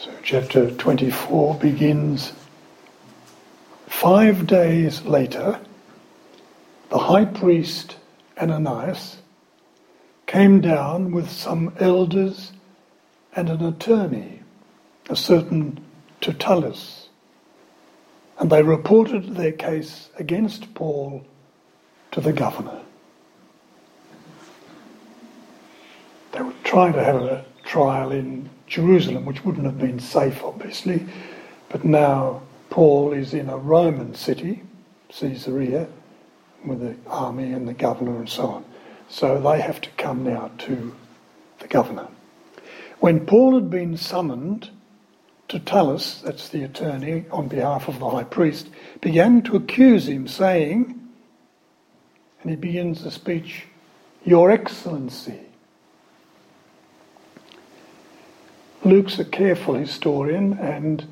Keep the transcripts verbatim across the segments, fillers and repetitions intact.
So chapter twenty-four begins, five days later, the high priest Ananias came down with some elders and an attorney, a certain Tertullus, and they reported their case against Paul to the governor. They were trying to have a trial in Jerusalem, which wouldn't have been safe, obviously, but now Paul is in a Roman city, Caesarea, with the army and the governor and so on. So they have to come now to the governor. When Paul had been summoned, Tertullus, that's the attorney on behalf of the high priest, began to accuse him, saying, and he begins the speech, "Your Excellency." Luke's a careful historian, and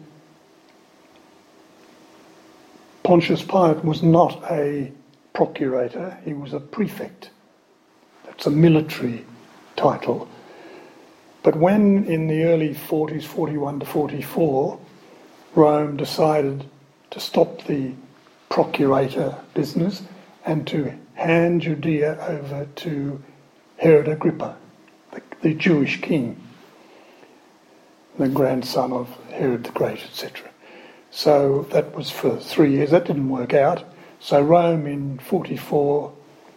Pontius Pilate was not a procurator, he was a prefect. That's a military title. But when in the early forties, forty-one to forty-four, Rome decided to stop the procurator business and to hand Judea over to Herod Agrippa, the, the Jewish king, the grandson of Herod the Great, et cetera. So that was for three years. That didn't work out. So Rome in forty-four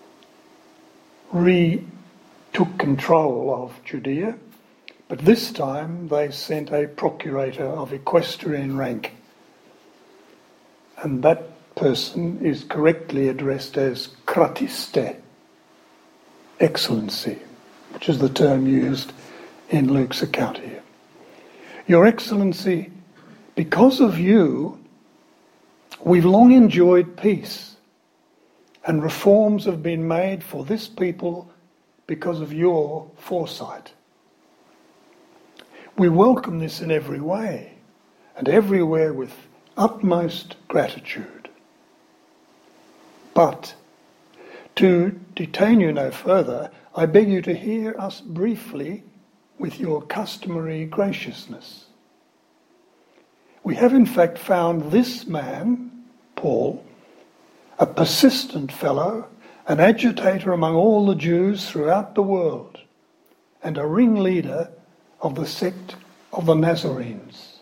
re-took control of Judea, but this time they sent a procurator of equestrian rank. And that person is correctly addressed as Kratiste, Excellency, which is the term used in Luke's account here. Your Excellency, because of you, we've long enjoyed peace, and reforms have been made for this people because of your foresight. We welcome this in every way, and everywhere with utmost gratitude. But, to detain you no further, I beg you to hear us briefly with your customary graciousness. We have in fact found this man, Paul, a persistent fellow, an agitator among all the Jews throughout the world, and a ringleader of the sect of the Nazarenes.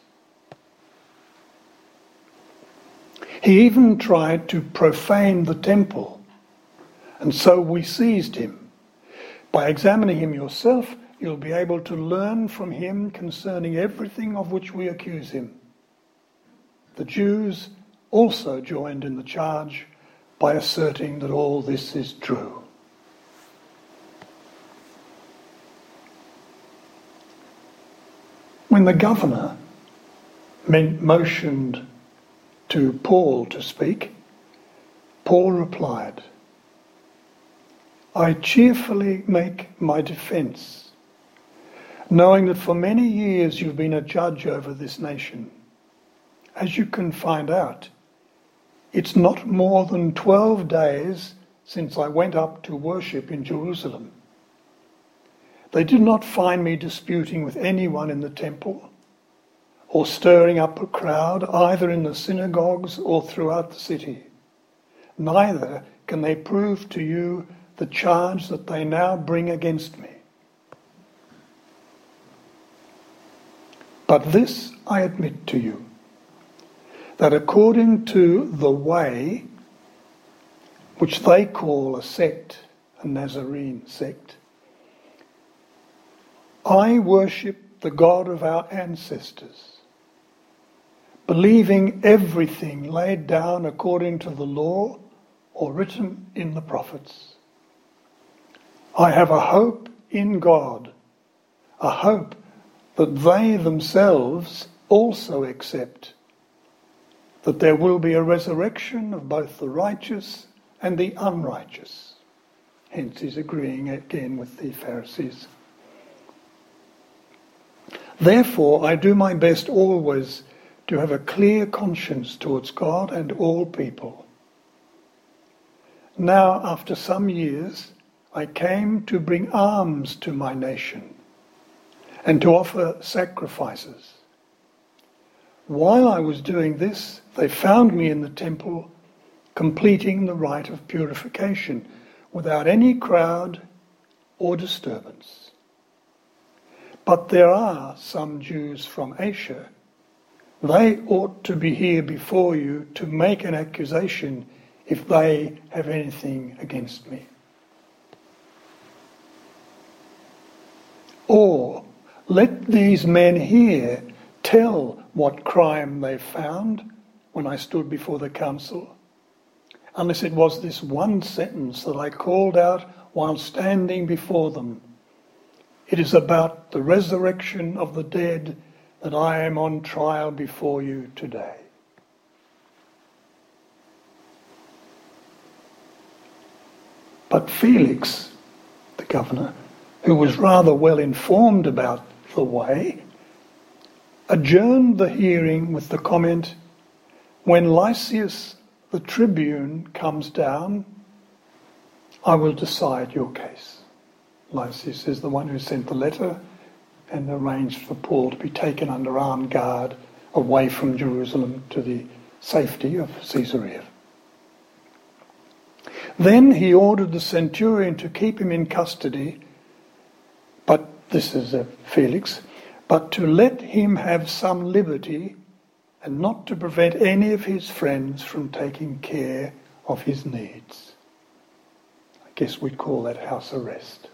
He even tried to profane the temple, and so we seized him. By examining him yourself, you'll be able to learn from him concerning everything of which we accuse him. The Jews also joined in the charge by asserting that all this is true. When the governor motioned to Paul to speak, Paul replied, "I cheerfully make my defence, knowing that for many years you've been a judge over this nation. As you can find out, it's not more than twelve days since I went up to worship in Jerusalem. They did not find me disputing with anyone in the temple or stirring up a crowd either in the synagogues or throughout the city. Neither can they prove to you the charge that they now bring against me. But this I admit to you, that according to the way, which they call a sect, a Nazarene sect, I worship the God of our ancestors, believing everything laid down according to the law or written in the prophets. I have a hope in God, a hope that they themselves also accept, that there will be a resurrection of both the righteous and the unrighteous." Hence he's agreeing again with the Pharisees. "Therefore I do my best always to have a clear conscience towards God and all people. Now, after some years, I came to bring alms to my nation and to offer sacrifices. While I was doing this, they found me in the temple, completing the rite of purification, without any crowd or disturbance. But there are some Jews from Asia. They ought to be here before you to make an accusation if they have anything against me. Or let these men here tell what crime they found when I stood before the council, unless it was this one sentence that I called out while standing before them. It is about the resurrection of the dead that I am on trial before you today. But Felix, the governor, who was rather well informed about the way, adjourned the hearing with the comment, "When Lysias the tribune comes down, I will decide your case." Lysias is the one who sent the letter and arranged for Paul to be taken under armed guard away from Jerusalem to the safety of Caesarea. Then he ordered the centurion to keep him in custody, but this is a Felix, but to let him have some liberty and not to prevent any of his friends from taking care of his needs. I guess we'd call that house arrest.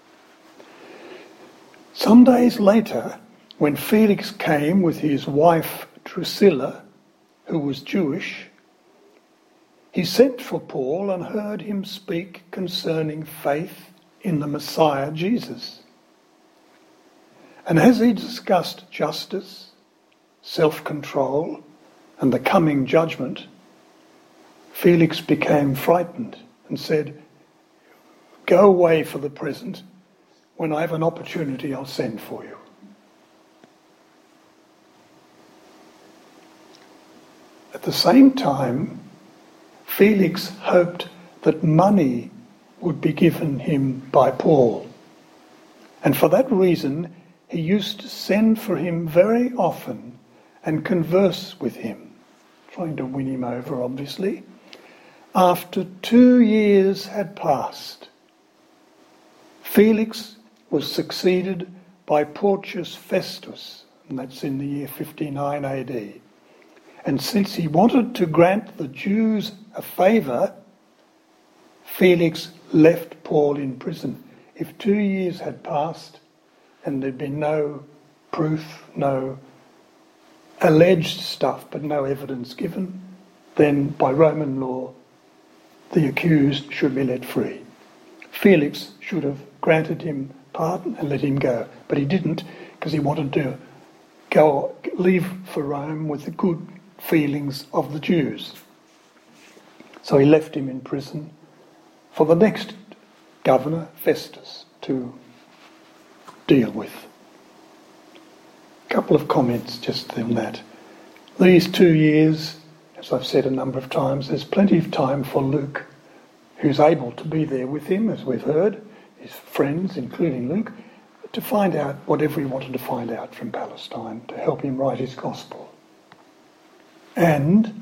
Some days later, when Felix came with his wife Drusilla, who was Jewish, he sent for Paul and heard him speak concerning faith in the Messiah Jesus. And as he discussed justice, self-control, and the coming judgment, Felix became frightened and said, "Go away for the present. When I have an opportunity, I'll send for you." At the same time, Felix hoped that money would be given him by Paul. And for that reason, he used to send for him very often and converse with him, trying to win him over, obviously. After two years had passed, Felix was succeeded by Porcius Festus, and that's in the year fifty-nine A D. And since he wanted to grant the Jews a favour, Felix left Paul in prison. If two years had passed and there'd been no proof, no alleged stuff, but no evidence given, then by Roman law, the accused should be let free. Felix should have granted him pardon and let him go, but he didn't, because he wanted to go leave for Rome with the good feelings of the Jews. So he left him in prison for the next governor, Festus, to deal with. A couple of comments just on that. These two years, as I've said a number of times, there's plenty of time for Luke, who's able to be there with him, as we've heard, his friends, including Luke, to find out whatever he wanted to find out from Palestine, to help him write his gospel. And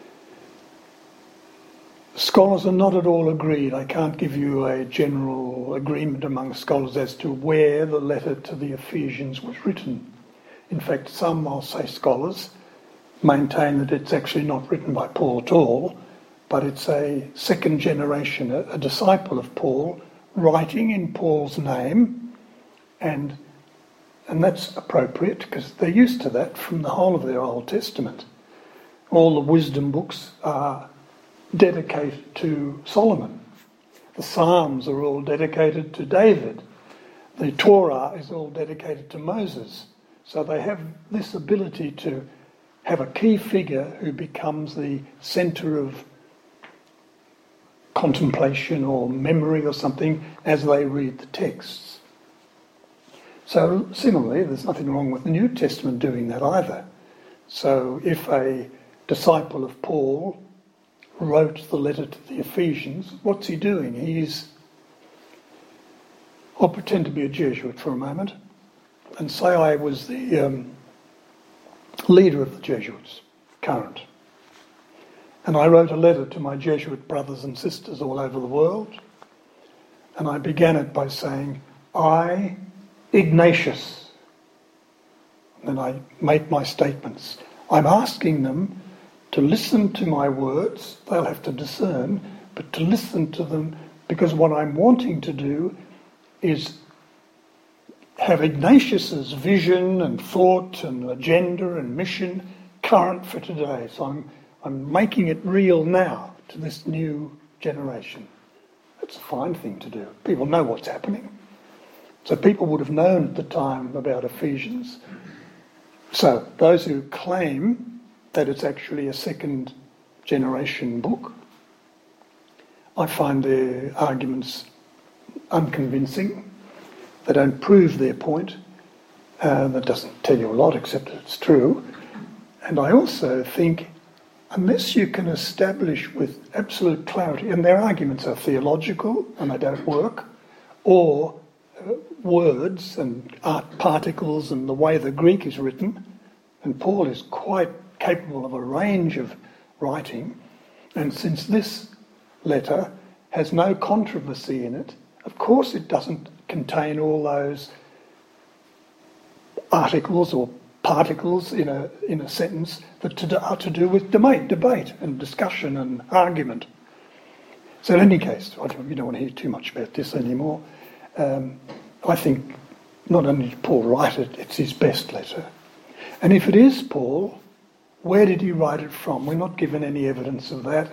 scholars are not at all agreed. I can't give you a general agreement among scholars as to where the letter to the Ephesians was written. In fact, some, I'll say scholars, maintain that it's actually not written by Paul at all, but it's a second generation, a, a disciple of Paul, writing in Paul's name, and and that's appropriate because they're used to that from the whole of their Old Testament. All the wisdom books are dedicated to Solomon. The Psalms are all dedicated to David. The Torah is all dedicated to Moses. So they have this ability to have a key figure who becomes the centre of contemplation or memory or something as they read the texts. So similarly, there's nothing wrong with the New Testament doing that either. So if a disciple of Paul wrote the letter to the Ephesians, what's he doing? He's, I'll pretend to be a Jesuit for a moment and say I was the um, leader of the Jesuits, current. And I wrote a letter to my Jesuit brothers and sisters all over the world, and I began it by saying, I, Ignatius, and then I make my statements. I'm asking them to listen to my words, they'll have to discern, but to listen to them, because what I'm wanting to do is have Ignatius's vision and thought and agenda and mission current for today. So I'm I'm making it real now to this new generation. It's a fine thing to do. People know what's happening. So people would have known at the time about Ephesians. So those who claim that it's actually a second generation book, I find their arguments unconvincing. They don't prove their point. Uh, that doesn't tell you a lot except that it's true. And I also think unless you can establish with absolute clarity, and their arguments are theological and they don't work, or uh, words and art particles and the way the Greek is written, and Paul is quite capable of a range of writing, and since this letter has no controversy in it, of course it doesn't contain all those articles or particles in a in a sentence that to, are to do with debate, debate and discussion and argument. So in any case, I don't, you don't want to hear too much about this anymore. Um, I think not only did Paul write it, it's his best letter. And if it is Paul, where did he write it from? We're not given any evidence of that.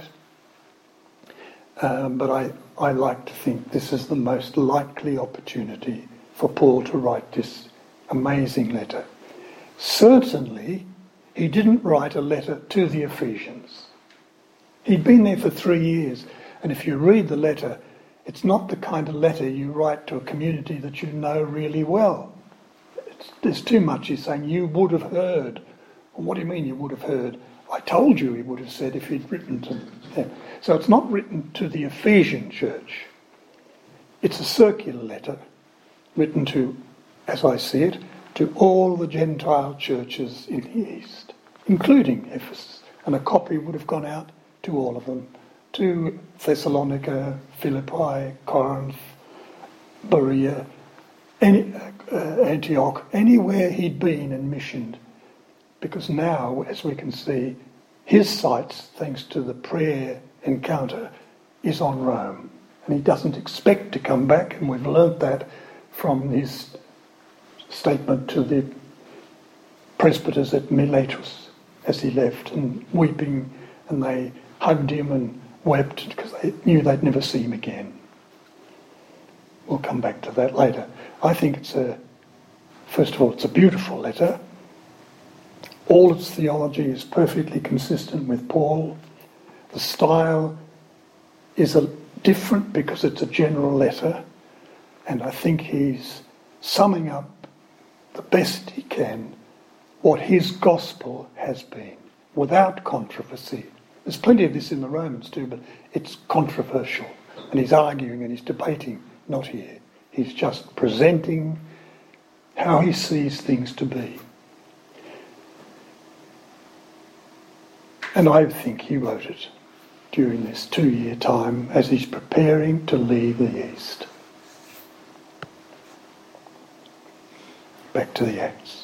Um, but I, I like to think this is the most likely opportunity for Paul to write this amazing letter. Certainly, he didn't write a letter to the Ephesians. He'd been there for three years, and if you read the letter, it's not the kind of letter you write to a community that you know really well. It's, there's too much. He's saying, you would have heard. Well, what do you mean you would have heard? I told you, he would have said if he'd written to them. So it's not written to the Ephesian church. It's a circular letter written to, as I see it, to all the Gentile churches in the East, including Ephesus. And a copy would have gone out to all of them, to Thessalonica, Philippi, Corinth, Berea, any, uh, Antioch, anywhere he'd been and missioned. Because now, as we can see, his sights, thanks to the prayer encounter, is on Rome. And he doesn't expect to come back, and we've learnt that from his statement to the presbyters at Miletus as he left, and weeping, and they hugged him and wept because they knew they'd never see him again. We'll come back to that later. I think it's a, first of all, it's a beautiful letter. All its theology is perfectly consistent with Paul. The style is a, different because it's a general letter, and I think he's summing up the best he can what his gospel has been, without controversy. There's plenty of this in the Romans too, but it's controversial, and he's arguing and he's debating, not here. He's just presenting how he sees things to be. And I think he wrote it during this two-year time as he's preparing to leave the East. Back to the Acts.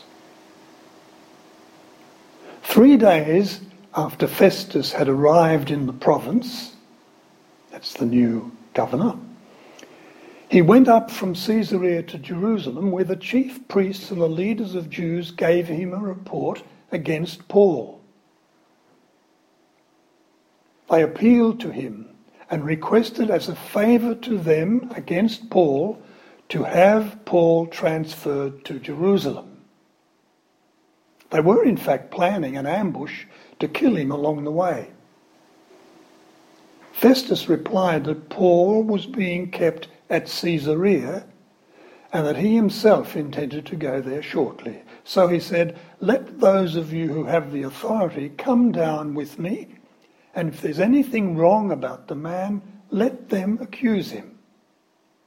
Three days after Festus had arrived in the province, that's the new governor, he went up from Caesarea to Jerusalem, where the chief priests and the leaders of Jews gave him a report against Paul. They appealed to him and requested as a favour to them against Paul to have Paul transferred to Jerusalem. They were in fact planning an ambush to kill him along the way. Festus replied that Paul was being kept at Caesarea and that he himself intended to go there shortly. So he said, "Let those of you who have the authority come down with me, and if there's anything wrong about the man, let them accuse him."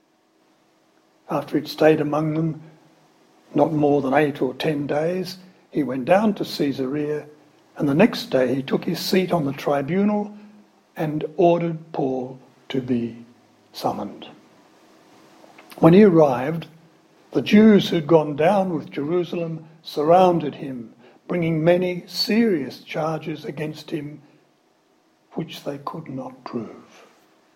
After he'd stayed among them not more than eight or ten days, he went down to Caesarea, and the next day he took his seat on the tribunal and ordered Paul to be summoned. When he arrived, the Jews who'd gone down with Jerusalem surrounded him, bringing many serious charges against him, which they could not prove.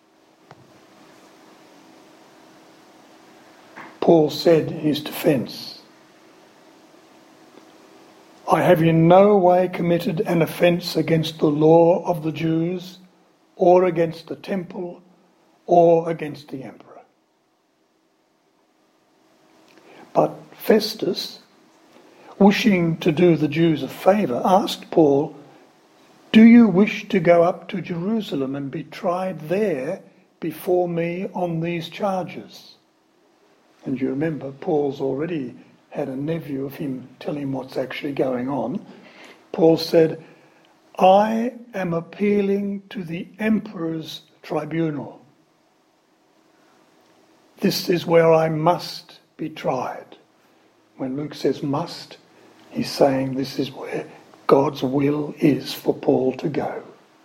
Paul said in his defence, "I have in no way committed an offence against the law of the Jews, or against the temple, or against the emperor." But Festus, wishing to do the Jews a favour, asked Paul, "Do you wish to go up to Jerusalem and be tried there before me on these charges?" And you remember, Paul's already had a nephew of him tell him what's actually going on. Paul said, "I am appealing to the emperor's tribunal. This is where I must be tried." When Luke says must, he's saying this is where God's will is for Paul to go.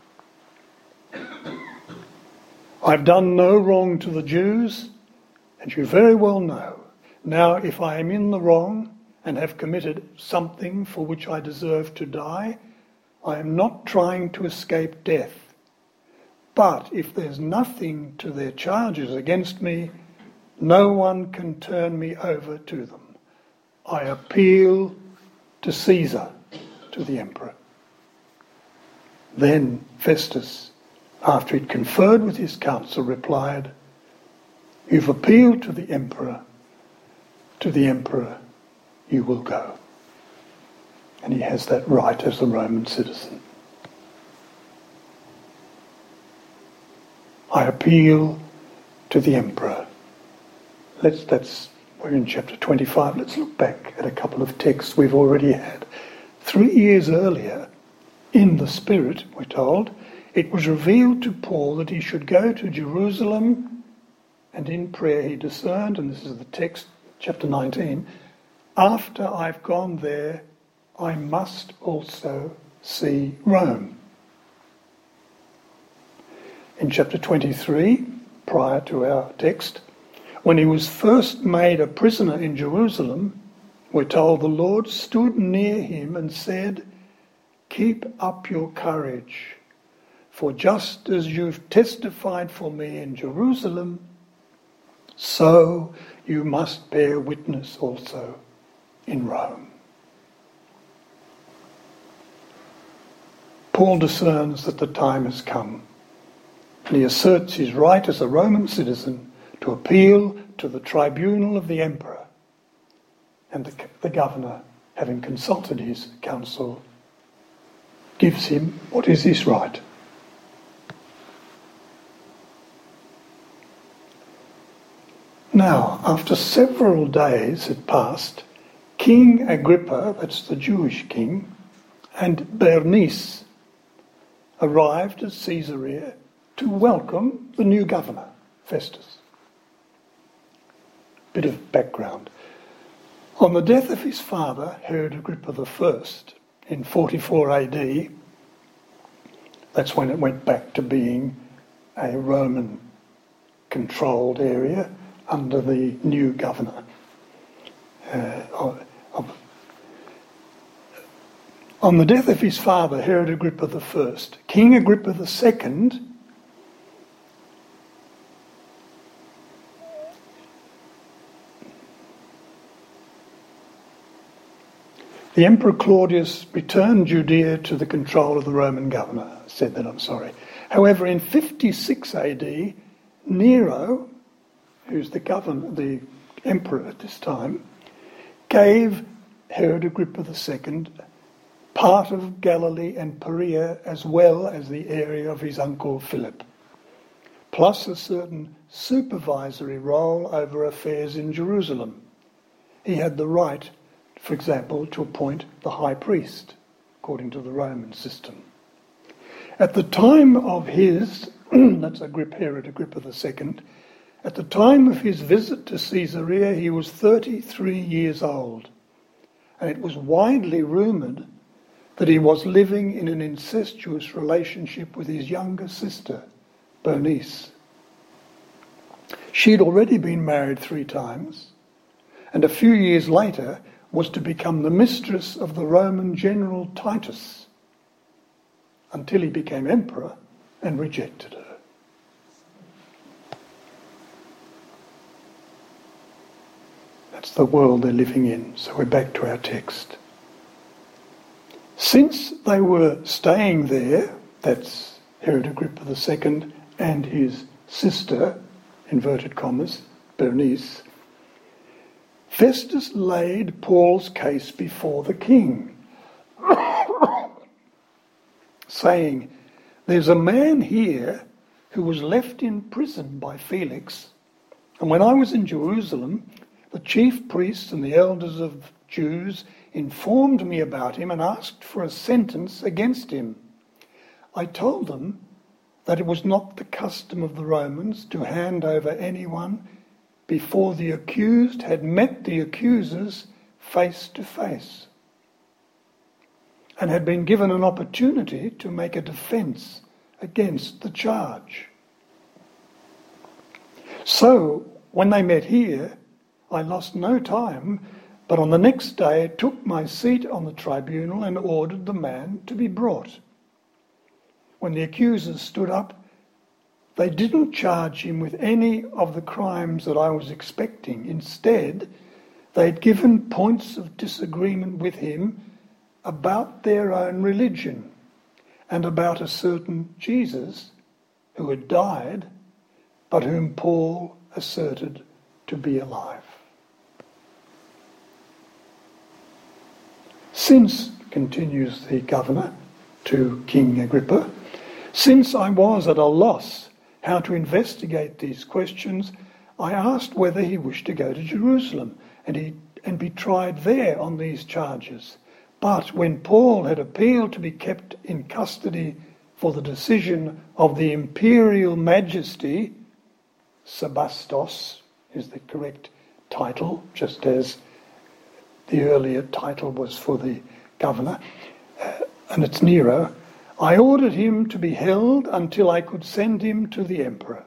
"I've done no wrong to the Jews, and you very well know. Now, if I am in the wrong and have committed something for which I deserve to die, I am not trying to escape death. But if there's nothing to their charges against me, no one can turn me over to them. I appeal to Caesar," to the emperor. Then Festus, after he'd conferred with his council, replied, "You've appealed to the emperor. To the emperor you will go." And he has that right as a Roman citizen. I appeal to the emperor. Let's, that's, we're in chapter twenty-five. Let's look back at a couple of texts we've already had. Three years earlier, in the Spirit, we're told, it was revealed to Paul that he should go to Jerusalem, and in prayer he discerned, and this is the text, chapter nineteen, "After I've gone there, I must also see Rome." In chapter twenty-three, prior to our text, when he was first made a prisoner in Jerusalem, we're told the Lord stood near him and said, "Keep up your courage, for just as you've testified for me in Jerusalem, so you must bear witness also in Rome." Paul discerns that the time has come, and he asserts his right as a Roman citizen to appeal to the tribunal of the emperor. And the, the governor, having consulted his council, gives him what is his right. Now, after several days had passed, King Agrippa, that's the Jewish king, and Bernice arrived at Caesarea to welcome the new governor, Festus. Bit of background. On the death of his father, Herod Agrippa the First, in forty-four A D, that's when it went back to being a Roman-controlled area under the new governor. Uh, of, of, on the death of his father, Herod Agrippa the First, King Agrippa the Second The Emperor Claudius returned Judea to the control of the Roman governor. I said that, I'm sorry. However, in fifty-six A D, Nero, who's the governor, the emperor at this time, gave Herod Agrippa the Second part of Galilee and Perea as well as the area of his uncle Philip, plus a certain supervisory role over affairs in Jerusalem. He had the right, for example, to appoint the high priest, according to the Roman system. At the time of his, that's Agrippa, Herod Agrippa the Second, at the time of his visit to Caesarea, he was thirty-three years old, and it was widely rumoured that he was living in an incestuous relationship with his younger sister, Bernice. She'd already been married three times, and a few years later was to become the mistress of the Roman general Titus, until he became emperor and rejected her. That's the world they're living in. So we're back to our text. Since they were staying there, that's Herod Agrippa the Second and his sister, inverted commas, Bernice, Festus laid Paul's case before the king, saying, "There's a man here who was left in prison by Felix, and when I was in Jerusalem, the chief priests and the elders of Jews informed me about him and asked for a sentence against him. I told them that it was not the custom of the Romans to hand over anyone before the accused had met the accusers face to face and had been given an opportunity to make a defence against the charge. So, when they met here, I lost no time, but on the next day took my seat on the tribunal and ordered the man to be brought. When the accusers stood up, they didn't charge him with any of the crimes that I was expecting. Instead, they'd given points of disagreement with him about their own religion and about a certain Jesus who had died, but whom Paul asserted to be alive. Since, continues the governor to King Agrippa, since I was at a loss how to investigate these questions, I asked whether he wished to go to Jerusalem and, he, and be tried there on these charges. But when Paul had appealed to be kept in custody for the decision of the imperial majesty, Sebastos is the correct title, just as the earlier title was for the governor, uh, and it's Nero, I ordered him to be held until I could send him to the emperor.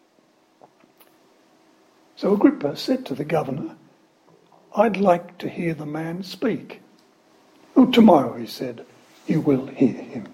So Agrippa said to the governor, I'd like to hear the man speak. Oh, tomorrow, he said, you will hear him.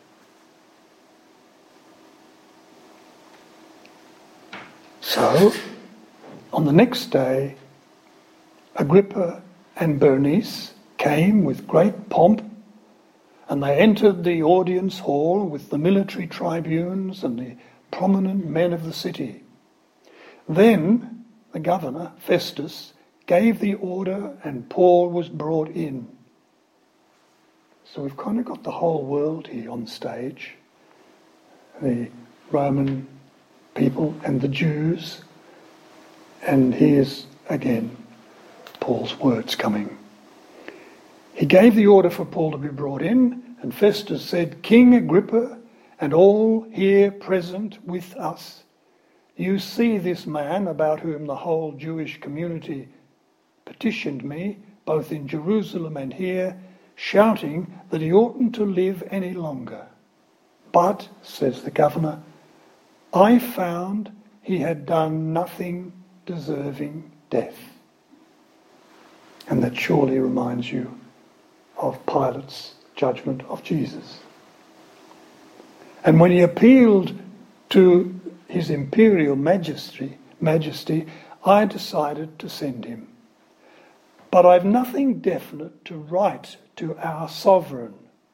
So, on the next day, Agrippa and Bernice came with great pomp, and they entered the audience hall with the military tribunes and the prominent men of the city. Then the governor, Festus, gave the order and Paul was brought in. So we've kind of got the whole world here on stage. The Roman people and the Jews. And here's again Paul's words coming. He gave the order for Paul to be brought in, and Festus said, King Agrippa and all here present with us, you see this man about whom the whole Jewish community petitioned me, both in Jerusalem and here, shouting that he oughtn't to live any longer. But, says the governor, I found he had done nothing deserving death. And that surely reminds you of Pilate's judgment of Jesus. And when he appealed to his imperial majesty, majesty, I decided to send him. But I've nothing definite to write to our sovereign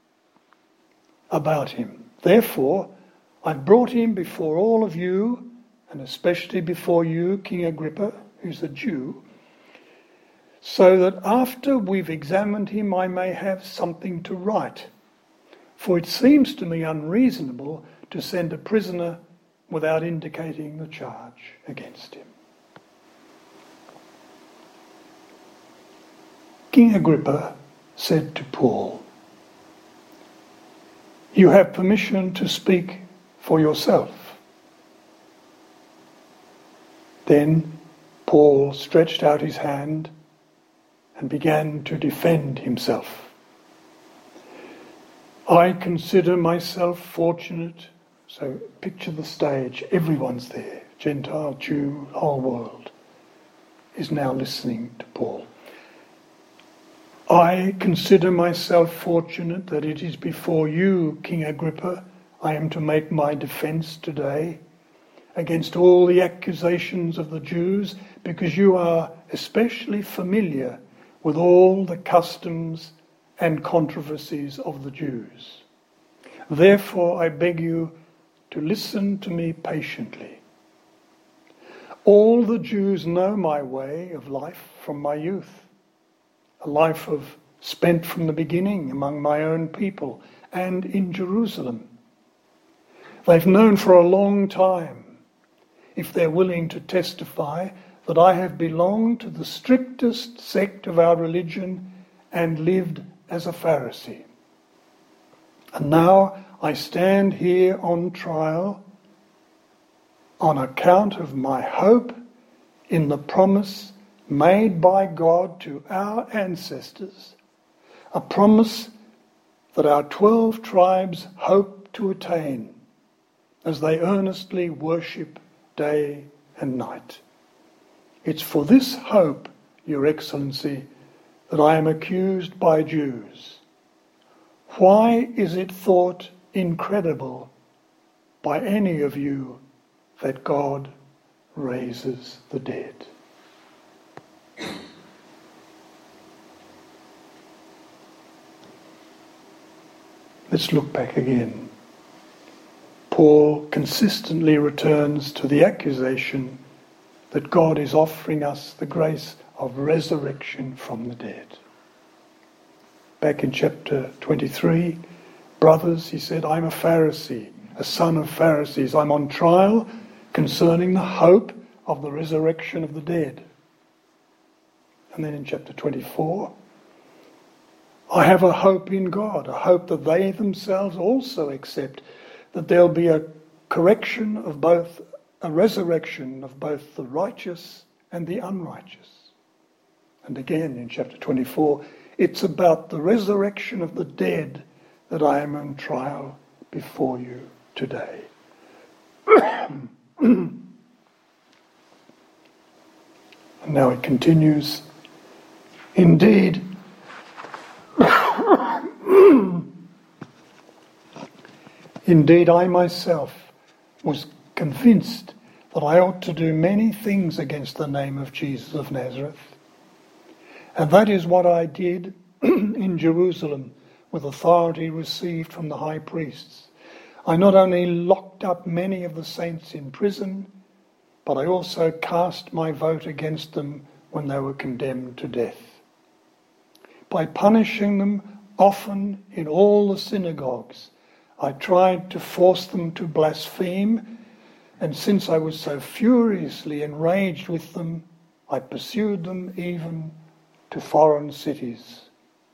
about him. Therefore, I've brought him before all of you, and especially before you, King Agrippa, who's a Jew, so that after we've examined him I may have something to write. For it seems to me unreasonable to send a prisoner without indicating the charge against him. King Agrippa said to Paul, you have permission to speak for yourself. Then Paul stretched out his hand and began to defend himself. I consider myself fortunate. So picture the stage, everyone's there, Gentile, Jew, whole world is now listening to Paul. I consider myself fortunate that it is before you, King Agrippa, I am to make my defense today against all the accusations of the Jews, because you are especially familiar with all the customs and controversies of the Jews. Therefore, I beg you to listen to me patiently. All the Jews know my way of life from my youth, a life of spent from the beginning among my own people and in Jerusalem. They've known for a long time, if they're willing to testify, that I have belonged to the strictest sect of our religion and lived as a Pharisee. And now I stand here on trial on account of my hope in the promise made by God to our ancestors, a promise that our twelve tribes hope to attain as they earnestly worship day and night. It's for this hope, Your Excellency, that I am accused by Jews. Why is it thought incredible by any of you that God raises the dead? Let's look back again. Paul consistently returns to the accusation that God is offering us the grace of resurrection from the dead. Back in chapter twenty-three, brothers, he said, I'm a Pharisee, a son of Pharisees. I'm on trial concerning the hope of the resurrection of the dead. And then in chapter twenty-four, I have a hope in God, a hope that they themselves also accept, that there'll be a correction of both, a resurrection of both the righteous and the unrighteous. And again in chapter twenty-four, it's about the resurrection of the dead that I am on trial before you today. And now it continues. Indeed, Indeed, I myself was convinced that I ought to do many things against the name of Jesus of Nazareth. And that is what I did in Jerusalem with authority received from the high priests. I not only locked up many of the saints in prison, but I also cast my vote against them when they were condemned to death. By punishing them often in all the synagogues, I tried to force them to blaspheme, and since I was so furiously enraged with them, I pursued them even to foreign cities.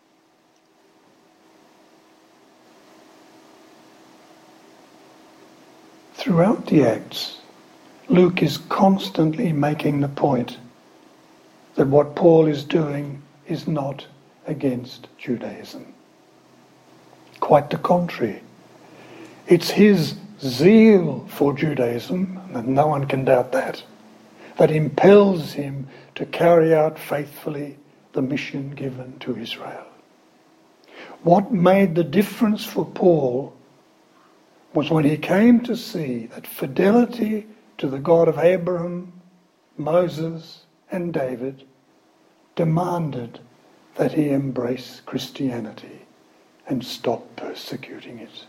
Throughout the Acts, Luke is constantly making the point that what Paul is doing is not against Judaism. Quite the contrary. It's his zeal for Judaism, and no one can doubt that, that impels him to carry out faithfully the mission given to Israel. What made the difference for Paul was when he came to see that fidelity to the God of Abraham, Moses, and David demanded that he embrace Christianity and stop persecuting it.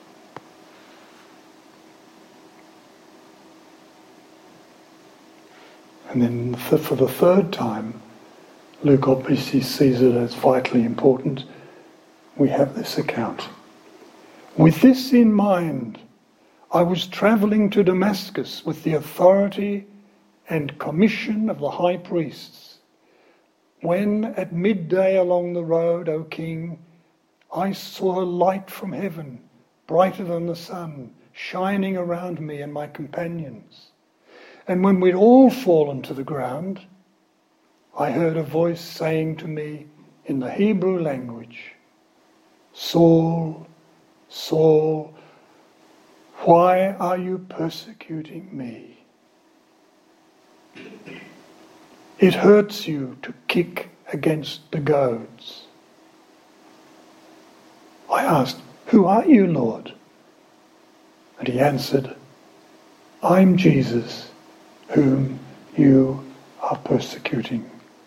And then for the third time, Luke obviously sees it as vitally important. We have this account. With this in mind, I was travelling to Damascus with the authority and commission of the high priests, when at midday along the road, O king, I saw a light from heaven, brighter than the sun, shining around me and my companions. And when we'd all fallen to the ground, I heard a voice saying to me in the Hebrew language, Saul, Saul, why are you persecuting me? It hurts you to kick against the goads. I asked, who are you, Lord? And he answered, I'm Jesus, whom you are persecuting.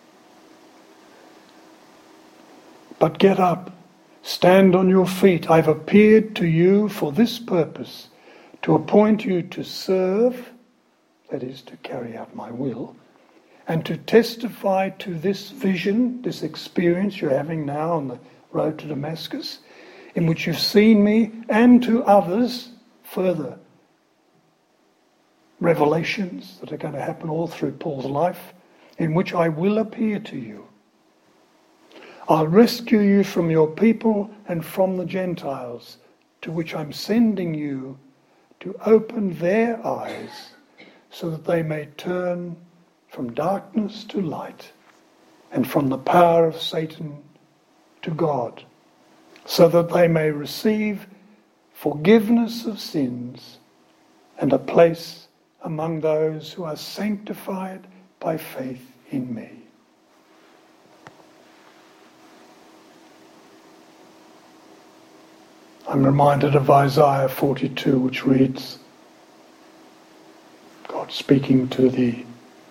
But get up, stand on your feet. I've appeared to you for this purpose, to appoint you to serve, that is, to carry out my will, and to testify to this vision, this experience you're having now on the road to Damascus, in which you've seen me, and to others further revelations that are going to happen all through Paul's life, in which I will appear to you. I'll rescue you from your people and from the Gentiles, to which I'm sending you, to open their eyes so that they may turn from darkness to light and from the power of Satan to God, so that they may receive forgiveness of sins and a place among those who are sanctified by faith in me. I'm reminded of Isaiah forty-two, which reads, God speaking to the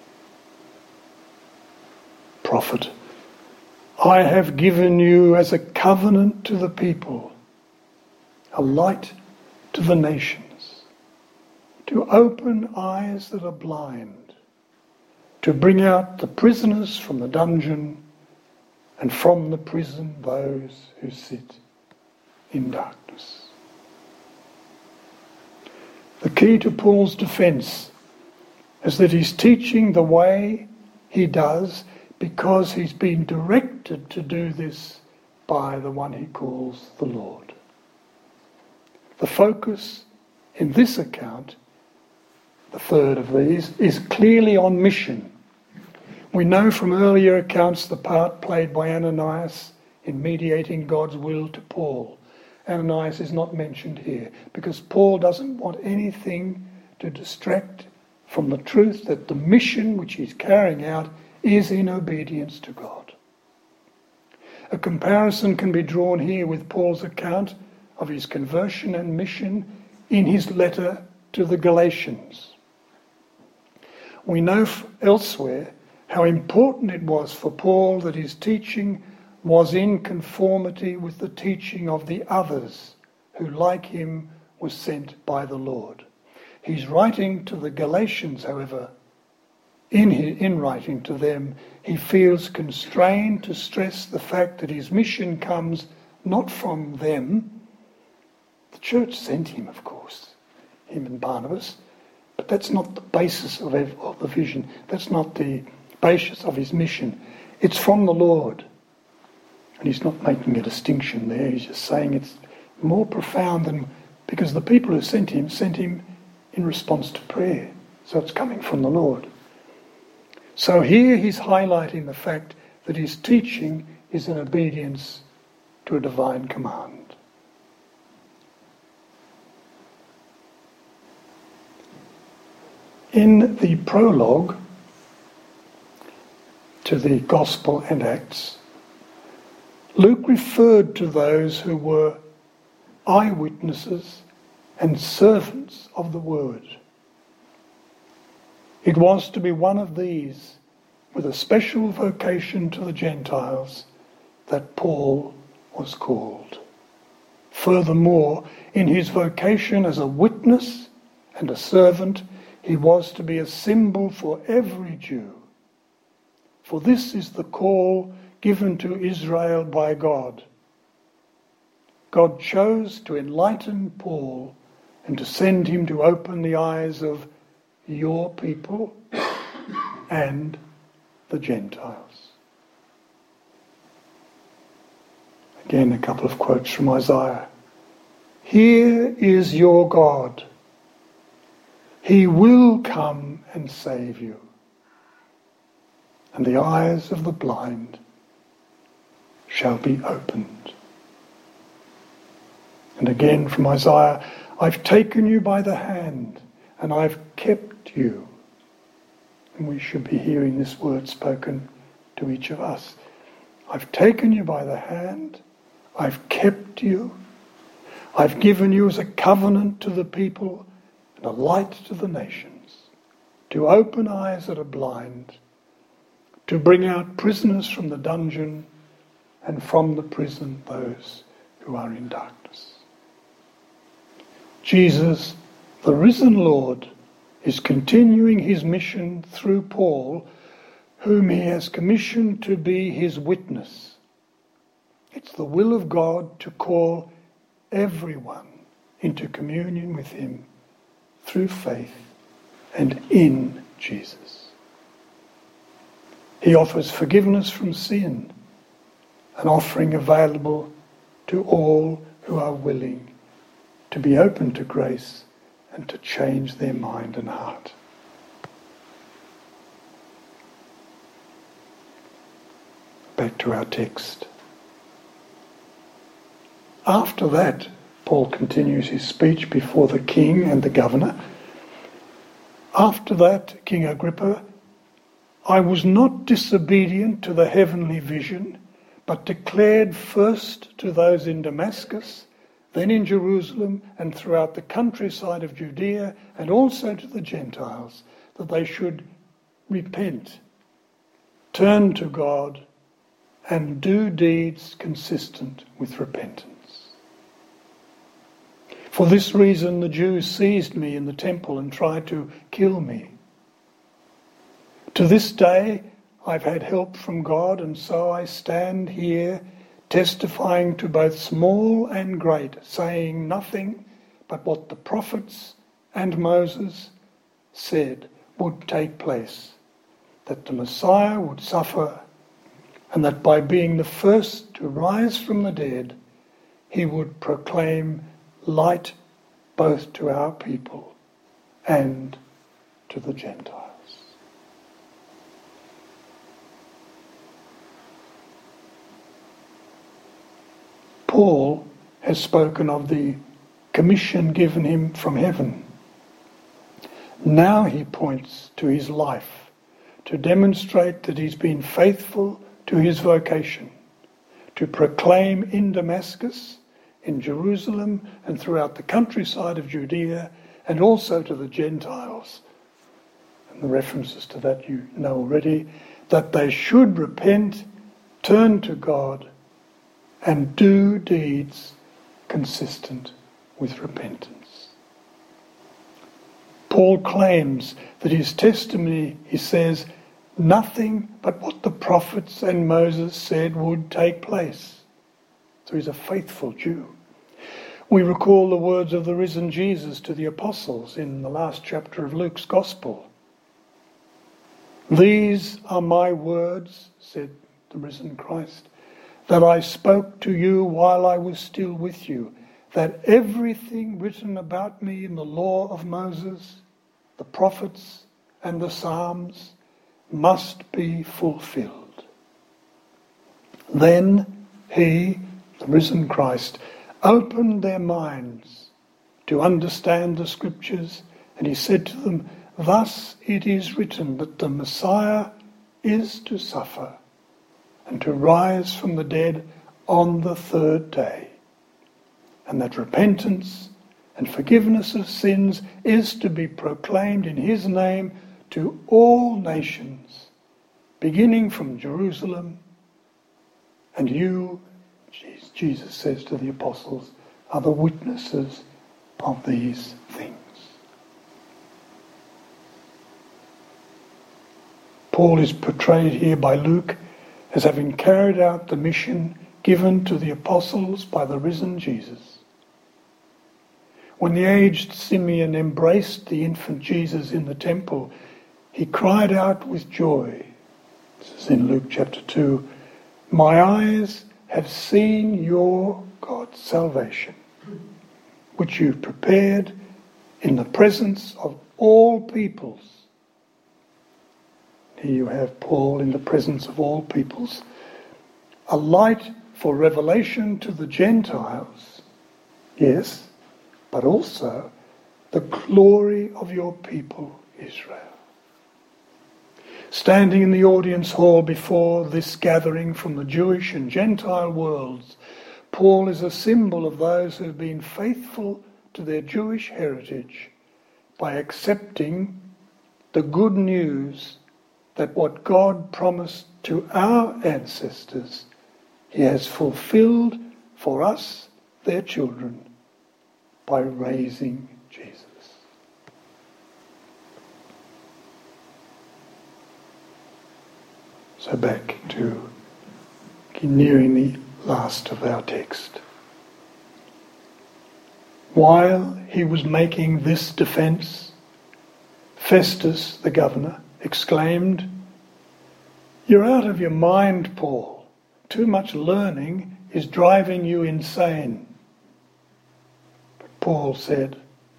prophet, I have given you as a covenant to the people, a light to the nations, to open eyes that are blind, to bring out the prisoners from the dungeon, and from the prison those who sit in darkness. The key to Paul's defence is that he's teaching the way he does because he's been directed to do this by the one he calls the Lord. The focus in this account, the third of these, is clearly on mission. We know from earlier accounts the part played by Ananias in mediating God's will to Paul. Ananias is not mentioned here because Paul doesn't want anything to distract from the truth that the mission which he's carrying out is in obedience to God. A comparison can be drawn here with Paul's account of his conversion and mission in his letter to the Galatians. We know elsewhere how important it was for Paul that his teaching was in conformity with the teaching of the others who, like him, were sent by the Lord. He's writing to the Galatians, however, in, his, in writing to them, he feels constrained to stress the fact that his mission comes not from them. The church sent him, of course, him and Barnabas, but that's not the basis of, of the vision. That's not the basis of his mission. It's from the Lord. And he's not making a distinction there. He's just saying it's more profound than, because the people who sent him sent him in response to prayer. So it's coming from the Lord. So here he's highlighting the fact that his teaching is in obedience to a divine command. In the prologue to the Gospel and Acts, Luke referred to those who were eyewitnesses and servants of the word. It was to be one of these, with a special vocation to the Gentiles, that Paul was called. Furthermore, in his vocation as a witness and a servant, he was to be a symbol for every Jew. For this is the call given to Israel by God. God chose to enlighten Paul and to send him to open the eyes of your people and the Gentiles. Again, a couple of quotes from Isaiah. Here is your God. He will come and save you. and the eyes of the blind shall be opened. And again from Isaiah, I've taken you by the hand and I've kept you. And we should be hearing this word spoken to each of us. I've taken you by the hand, I've kept you, I've given you as a covenant to the people and a light to the nations, to open eyes that are blind, to bring out prisoners from the dungeon, and from the prison those who are in darkness. Jesus, the risen Lord, is continuing his mission through Paul, whom he has commissioned to be his witness. It's the will of God to call everyone into communion with him through faith and in Jesus. He offers forgiveness from sin, an offering available to all who are willing to be open to grace and to change their mind and heart. Back to our text. After that, Paul continues his speech before the king and the governor. After that, King Agrippa, I was not disobedient to the heavenly vision, but declared first to those in Damascus, then in Jerusalem and throughout the countryside of Judea, and also to the Gentiles, that they should repent, turn to God, and do deeds consistent with repentance. For this reason the Jews seized me in the temple and tried to kill me. To this day I've had help from God, and so I stand here testifying to both small and great, saying nothing but what the prophets and Moses said would take place, that the Messiah would suffer, and that by being the first to rise from the dead, he would proclaim light both to our people and to the Gentiles. Paul has spoken of the commission given him from heaven. Now he points to his life to demonstrate that he's been faithful to his vocation, to proclaim in Damascus, in Jerusalem, and throughout the countryside of Judea, and also to the Gentiles. And the references to that you know already, that they should repent, turn to God, and do deeds consistent with repentance. Paul claims that his testimony, he says, nothing but what the prophets and Moses said would take place. So he's a faithful Jew. We recall the words of the risen Jesus to the apostles in the last chapter of Luke's Gospel. These are my words, said the risen Christ, that I spoke to you while I was still with you, that everything written about me in the law of Moses, the prophets, and the Psalms must be fulfilled. Then he, the risen Christ, opened their minds to understand the Scriptures, and he said to them, thus it is written that the Messiah is to suffer and to rise from the dead on the third day, and that repentance and forgiveness of sins is to be proclaimed in his name to all nations, beginning from Jerusalem. And you, Jesus says to the apostles, are the witnesses of these things. Paul is portrayed here by Luke as having carried out the mission given to the apostles by the risen Jesus. When the aged Simeon embraced the infant Jesus in the temple, he cried out with joy. This is in Luke chapter two. My eyes have seen your God's salvation, which you've prepared in the presence of all peoples. Here you have Paul in the presence of all peoples. A light for revelation to the Gentiles, yes, but also the glory of your people Israel. Standing in the audience hall before this gathering from the Jewish and Gentile worlds, Paul is a symbol of those who have been faithful to their Jewish heritage by accepting the good news that what God promised to our ancestors, He has fulfilled for us, their children, by raising Jesus. So back to nearing the last of our text. While he was making this defence, Festus, the governor, exclaimed, "You're out of your mind, Paul. Too much learning is driving you insane." But Paul said,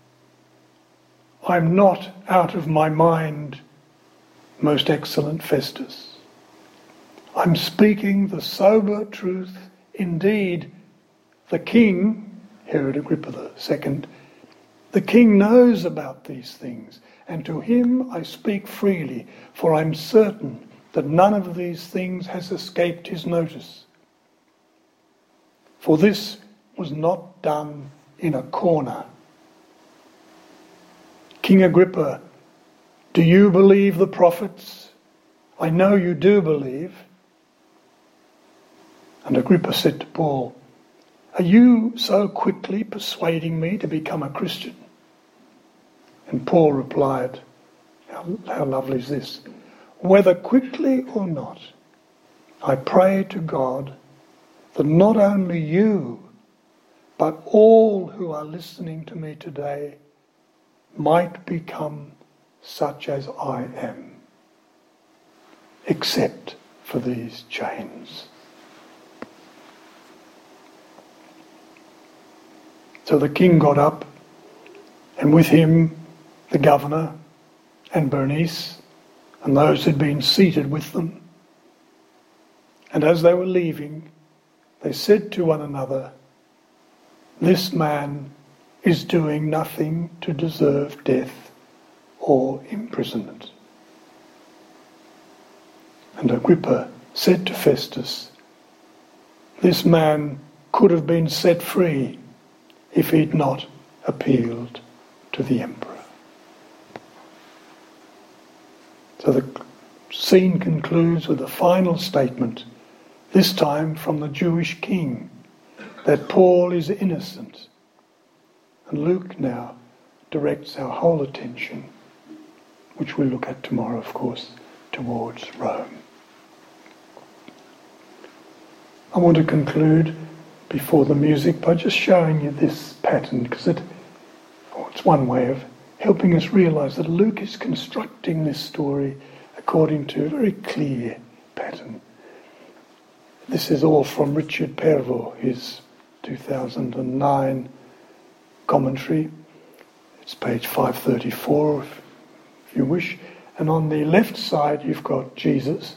"I'm not out of my mind, most excellent Festus. I'm speaking the sober truth. Indeed, the king," Herod Agrippa the Second, "the king knows about these things, and to him I speak freely, for I'm certain that none of these things has escaped his notice. For this was not done in a corner. King Agrippa, do you believe the prophets? I know you do believe." And Agrippa said to Paul, "Are you so quickly persuading me to become a Christian?" And Paul replied, how, how lovely is this? "Whether quickly or not, I pray to God that not only you, but all who are listening to me today might become such as I am, except for these chains." So the king got up, and with him the governor and Bernice and those who'd been seated with them. And as they were leaving, they said to one another, "This man is doing nothing to deserve death or imprisonment." And Agrippa said to Festus, "This man could have been set free if he'd not appealed to the emperor." So the scene concludes with a final statement, this time from the Jewish king, that Paul is innocent. And Luke now directs our whole attention, which we'll look at tomorrow, of course, towards Rome. I want to conclude before the music by just showing you this pattern, because it, oh, it's one way of helping us realise that Luke is constructing this story according to a very clear pattern. This is all from Richard Pervo, his two thousand nine commentary. It's page five thirty-four, if, if you wish. And on the left side you've got Jesus.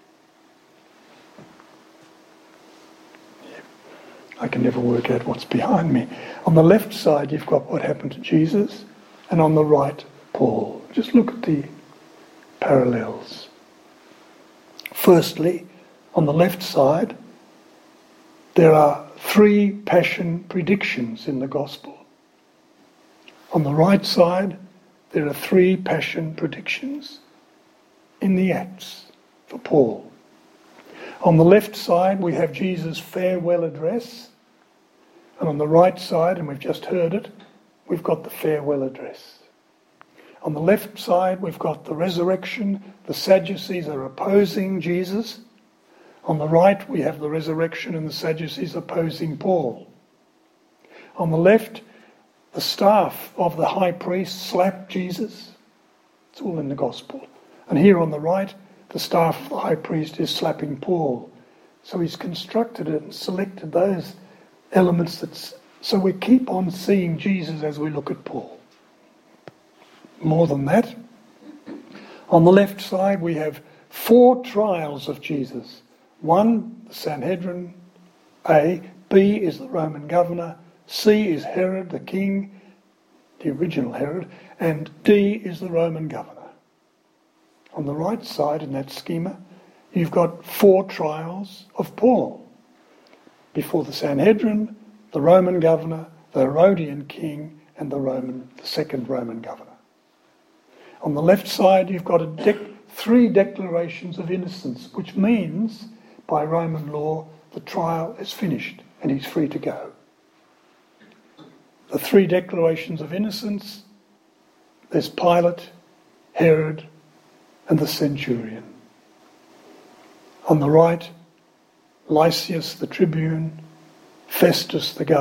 I can never work out what's behind me. On the left side you've got what happened to Jesus, and on the right, Paul. Just look at the parallels. Firstly, on the left side, there are three passion predictions in the Gospel. On the right side, there are three passion predictions in the Acts for Paul. On the left side, we have Jesus' farewell address. And on the right side, and we've just heard it, we've got the farewell address. On the left side, we've got the resurrection. The Sadducees are opposing Jesus. On the right, we have the resurrection and the Sadducees opposing Paul. On the left, the staff of the high priest slapped Jesus. It's all in the Gospel. And here on the right, the staff of the high priest is slapping Paul. So he's constructed it and selected those elements that, so we keep on seeing Jesus as we look at Paul. More than that, on the left side we have four trials of Jesus. One, the Sanhedrin, A. B is the Roman governor. C is Herod the king, the original Herod. And D is the Roman governor. On the right side in that schema, you've got four trials of Paul. Before the Sanhedrin, the Roman governor, the Herodian king, and the Roman, the second Roman governor. On the left side, you've got a dec- three declarations of innocence, which means, by Roman law, the trial is finished and he's free to go. The three declarations of innocence, there's Pilate, Herod, and the centurion. On the right, Lysias the tribune, Festus the governor,